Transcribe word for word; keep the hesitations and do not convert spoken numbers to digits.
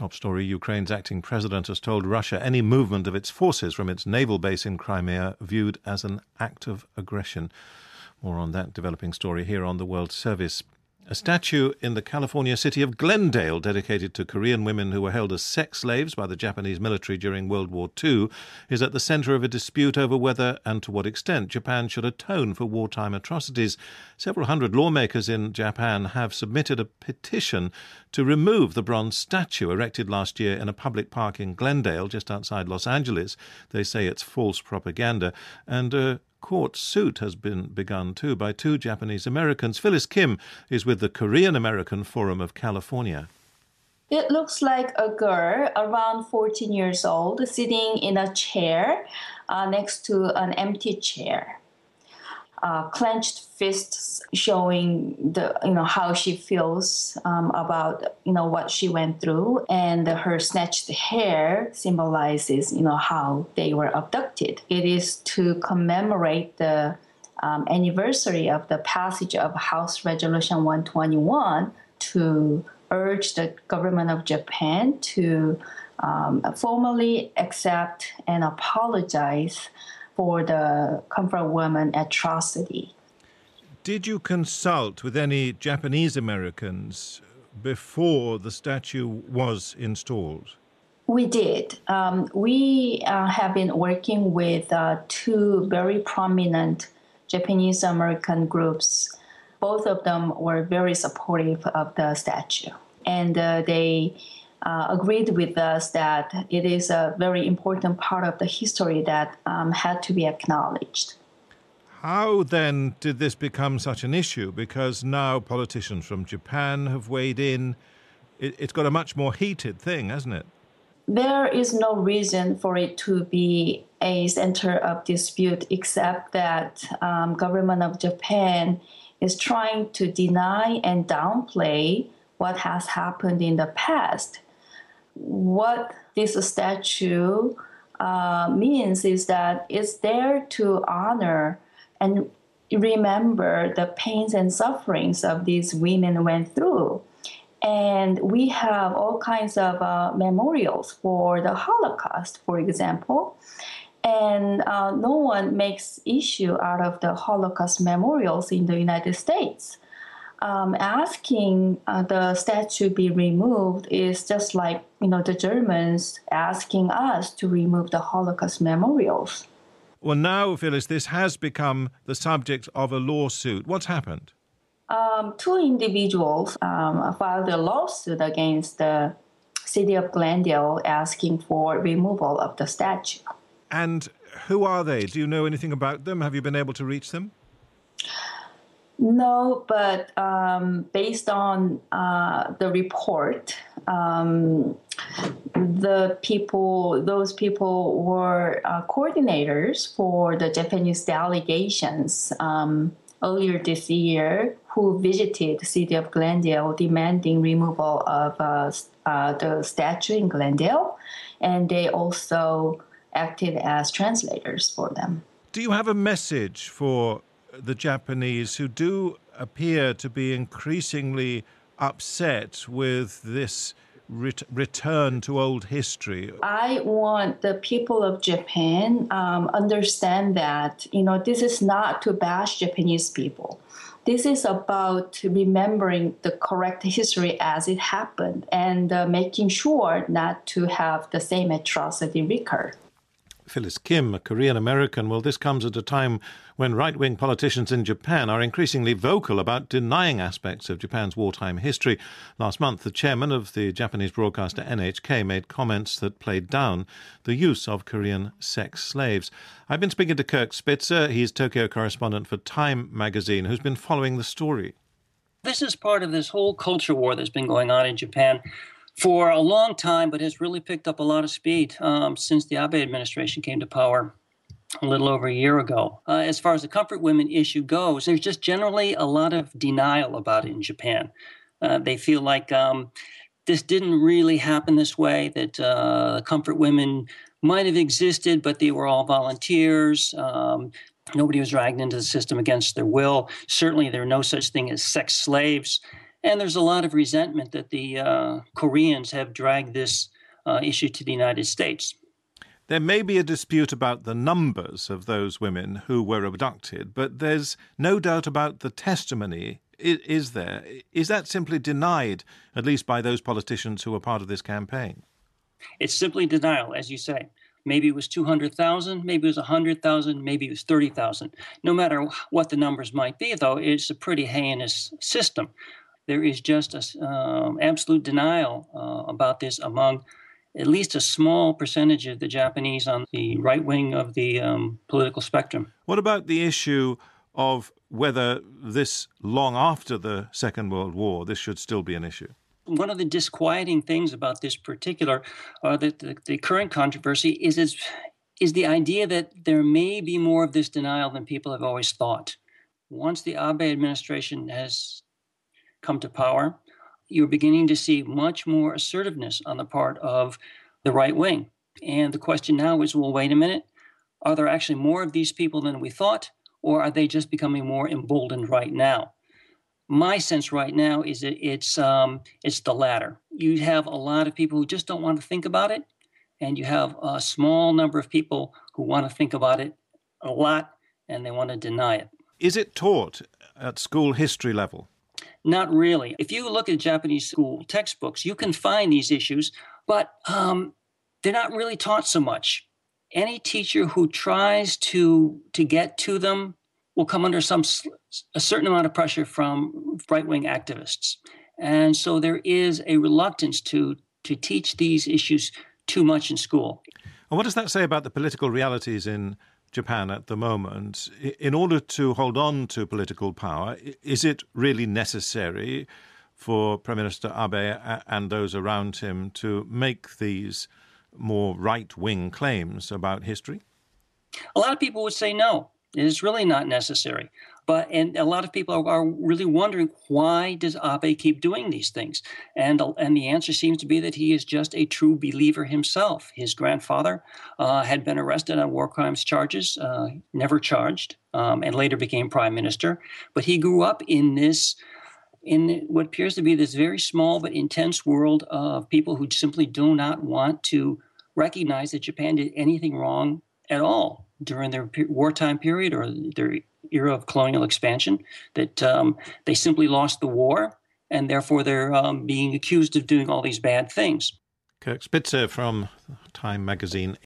Top story, Ukraine's acting president has told Russia any movement of its forces from its naval base in Crimea viewed as an act of aggression. More on that developing story here on the World Service. A statue in the California city of Glendale dedicated to Korean women who were held as sex slaves by the Japanese military during World War Two is at the center of a dispute over whether and to what extent Japan should atone for wartime atrocities. Several hundred lawmakers in Japan have submitted a petition to remove the bronze statue erected last year in a public park in Glendale, just outside Los Angeles. They say it's false propaganda, and uh, court suit has been begun, too, by two Japanese Americans. Phyllis Kim is with the Korean American Forum of California. It looks like a girl around fourteen years old sitting in a chair uh, next to an empty chair. Uh, clenched fists showing the you know how she feels um, about you know what she went through, and her snatched hair symbolizes you know how they were abducted. It is to commemorate the um, anniversary of the passage of House Resolution one twenty-one to urge the government of Japan to um, formally accept and apologize for the comfort woman atrocity. Did you consult with any Japanese Americans before the statue was installed? We did. Um, we uh, have been working with uh, two very prominent Japanese American groups. Both of them were very supportive of the statue, and uh, they Uh, agreed with us that it is a very important part of the history that um, had to be acknowledged. How then did this become such an issue? Because now politicians from Japan have weighed in. It, it's got a much more heated thing, hasn't it? There is no reason for it to be a center of dispute except that um, government of Japan is trying to deny and downplay what has happened in the past. What this statue uh, means is that it's there to honor and remember the pains and sufferings of these women went through. And we have all kinds of uh, memorials for the Holocaust, for example. And uh, no one makes issue out of the Holocaust memorials in the United States. Um, asking uh, the statue be removed is just like, you know, the Germans asking us to remove the Holocaust memorials. Well, now, Phyllis, this has become the subject of a lawsuit. What's happened? Um, two individuals um, filed a lawsuit against the city of Glendale asking for removal of the statue. And who are they? Do you know anything about them? Have you been able to reach them? No, but um, based on uh, the report, um, the people, those people were uh, coordinators for the Japanese delegations um, earlier this year who visited the city of Glendale demanding removal of uh, uh, the statue in Glendale, and they also acted as translators for them. Do you have a message for the Japanese who do appear to be increasingly upset with this ret- return to old history? I want the people of Japan um, understand that, you know, this is not to bash Japanese people. This is about remembering the correct history as it happened and uh, making sure not to have the same atrocity recur. Phyllis Kim, a Korean American. Well, this comes at a time when right-wing politicians in Japan are increasingly vocal about denying aspects of Japan's wartime history. Last month, the chairman of the Japanese broadcaster N H K made comments that played down the use of Korean sex slaves. I've been speaking to Kirk Spitzer. He's Tokyo correspondent for Time magazine, who's been following the story. This is part of this whole culture war that's been going on in Japan for a long time, but has really picked up a lot of speed um, since the Abe administration came to power a little over a year ago. Uh, as far as the comfort women issue goes, there's just generally a lot of denial about it in Japan. Uh, they feel like um, this didn't really happen this way, that uh, comfort women might have existed, but they were all volunteers. Um, nobody was dragged into the system against their will. Certainly there are no such thing as sex slaves. And there's a lot of resentment that the uh, Koreans have dragged this uh, issue to the United States. There may be a dispute about the numbers of those women who were abducted, but there's no doubt about the testimony, is there? Is that simply denied, at least by those politicians who were part of this campaign? It's simply denial, as you say. Maybe it was two hundred thousand, maybe it was one hundred thousand, maybe it was thirty thousand. No matter what the numbers might be, though, it's a pretty heinous system. There is just an um, absolute denial uh, about this among at least a small percentage of the Japanese on the right wing of the um, political spectrum. What about the issue of whether this, long after the Second World War, this should still be an issue? One of the disquieting things about this particular, uh, the, the, the current controversy is, is, is the idea that there may be more of this denial than people have always thought. Once the Abe administration has come to power, you're beginning to see much more assertiveness on the part of the right wing. And the question now is, well, wait a minute, are there actually more of these people than we thought, or are they just becoming more emboldened right now? My sense right now is that it's um, it's the latter. You have a lot of people who just don't want to think about it, and you have a small number of people who want to think about it a lot, and they want to deny it. Is it taught at school history level? Not really. If you look at Japanese school textbooks, you can find these issues, but um, they're not really taught so much. Any teacher who tries to to get to them will come under some a certain amount of pressure from right-wing activists. And so there is a reluctance to to teach these issues too much in school. And what does that say about the political realities in Japan at the moment? In order to hold on to political power, is it really necessary for Prime Minister Abe and those around him to make these more right-wing claims about history? A lot of people would say no. It is really not necessary. But and a lot of people are, are really wondering, why does Abe keep doing these things? And, and the answer seems to be that he is just a true believer himself. His grandfather uh, had been arrested on war crimes charges, uh, never charged, um, and later became prime minister. But he grew up in this, in what appears to be this very small but intense world of people who simply do not want to recognize that Japan did anything wrong at all during their wartime period or their era of colonial expansion, that um, they simply lost the war, and therefore they're um, being accused of doing all these bad things. Kirk Spitzer from Time magazine.